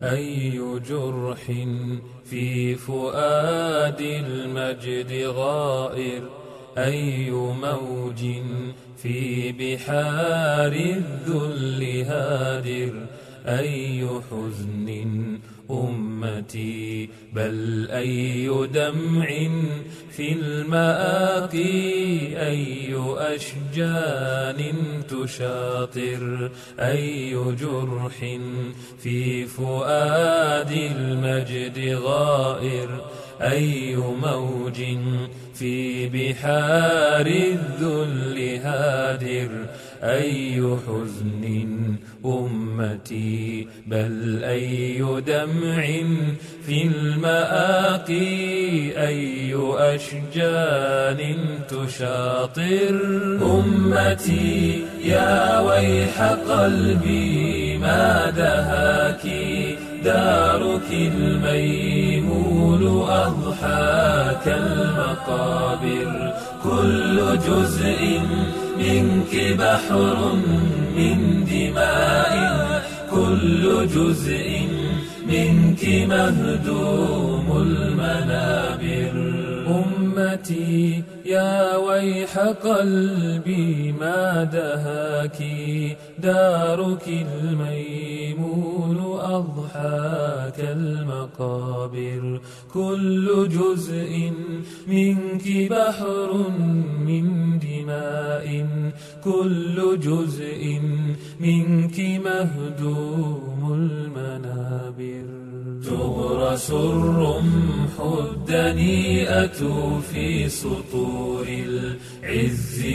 أي جرح في فؤاد المجد غائر، أي موج في بحار الذل هادر، أي حزن أمتي بل أي دمع في المآقي، أي أشجان تشاطر، أي جرح في فؤاد المجد غائر، أي موج في بحار الذل هادر، أي حزن أمتي بل أي دمع في المآقي، أي أشجان تشاطر. أمتي يا ويح قلبي ما دهاك، دارك الميمون أضحى كالمقابر، كل جزء منك بحر من دماء، كل جزء منك مهدوم المنابر. أمتي يا ويح قلبي ما دهاك، دارك الميمون أضحى كالمقابر، كل جزء منك بحر من دماء، كل جزء منك مهدوم المنابر. تغرس الرمح الدنيئة في سطور العز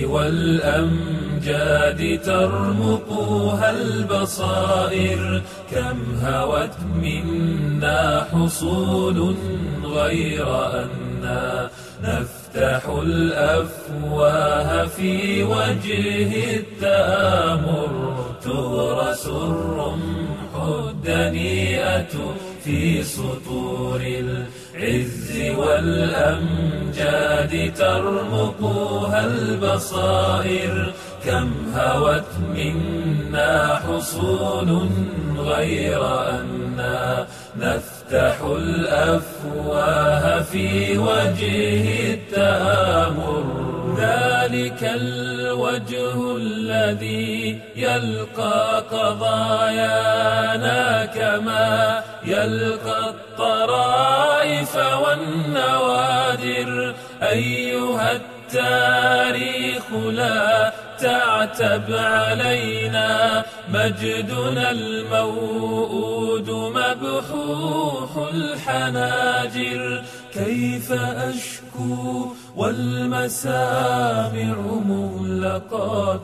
والأمجاد، ترمقها البصائر، كم هوت منا حصول غير أننا نفتح الأفواه في وجه التآمر. تغرس الرمح الدنيئة في سطور العز والأمجاد، ترمقها البصائر، كم هوت منا حصول غير أننا نفتح الأفواه في وجه التآمر. ذلك الوجه الذي يلقى قضايانا كما يلقى الطرائف والنوادر. أيها التاريخ لا تعتب علينا، مجدنا الموؤود مبحوح الحناجر. كيف أشكو والمسامع مغلقات،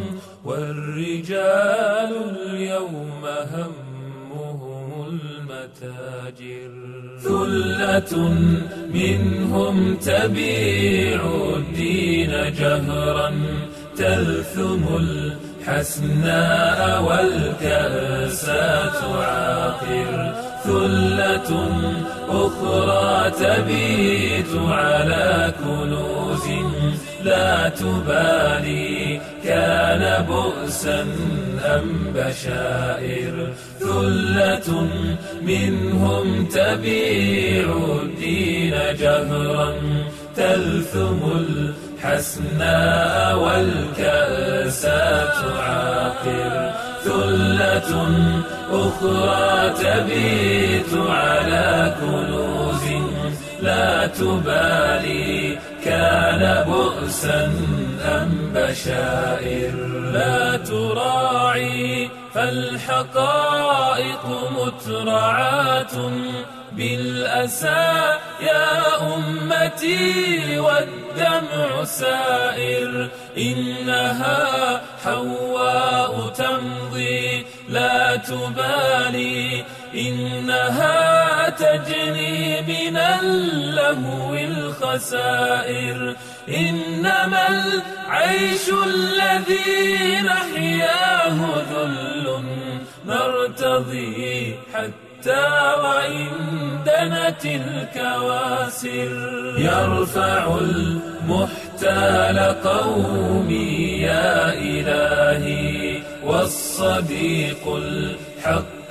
والرجال اليوم همهم المتاجر. ثلة منهم تبيع الدين جهرا، تلثم الحسناء والكأسات عاقر. ثلة أخرى تبيت على كنوز لا تبالي، كان بؤسا أم بشائر. ثلة منهم تبيع الدين جهرا، تلثم الحسناء والكأسات عاقر. ثلة أخرى تبيت على كنوز لا تبالي، كان بؤسا أم بشائر. لا تراعي فالحقائق مترعات بالأسى يا أمتي، والدمع سائر. إنها حواء تمضي لا تبالي، إنها تجني من اللهو الخسائر. إنما العيش الذي نحياه ذل، نرتضي حتى وإن دنت الكواسر. يرفع المحتال قومي يا إلهي، والصديق الحق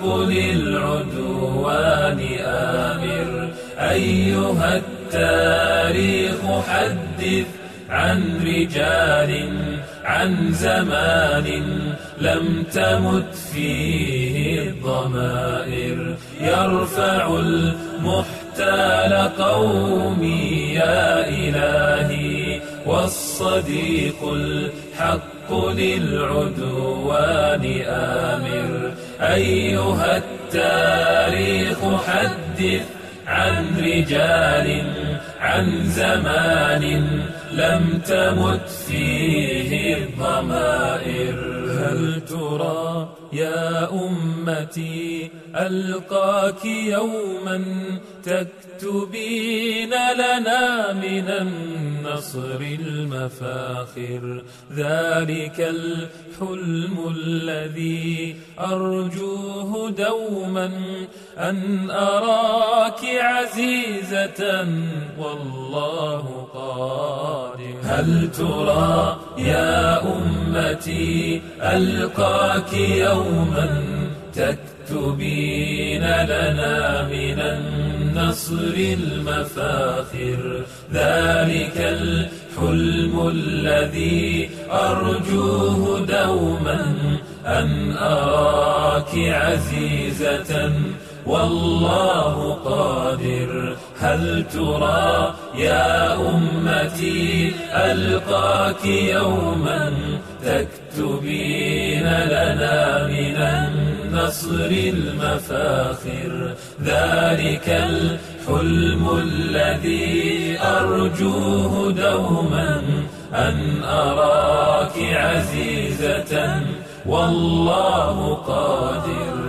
للعدوان آمر. أيها التاريخ حدث عن رجال، عن زمان لم تمت فيه الضمائر. يرفع المحتال قومي يا إلهي، والصديق الحق للعدوان آمر. أيها التاريخ حدث عن رجال، عن زمان لم تمت فيه الضمائر. هل ترى يا أمتي ألقاك يوما تكتبين لنا من النصر المفاخر؟ ذلك الحلم الذي أرجوه دوما، أن أراك عزيزة والله قادر. هل ترى يا أمتي ألقاك يوما تكتبين لنا من النصر المفاخر؟ ذلك الحلم الذي أرجوه دوما، أن أراك عزيزة والله قادر. هل ترى يا أمتي ألقاك يوما تكتبين لنا من النصر المفاخر؟ ذلك الحلم الذي أرجوه دوما، أن أراك عزيزة والله قادر.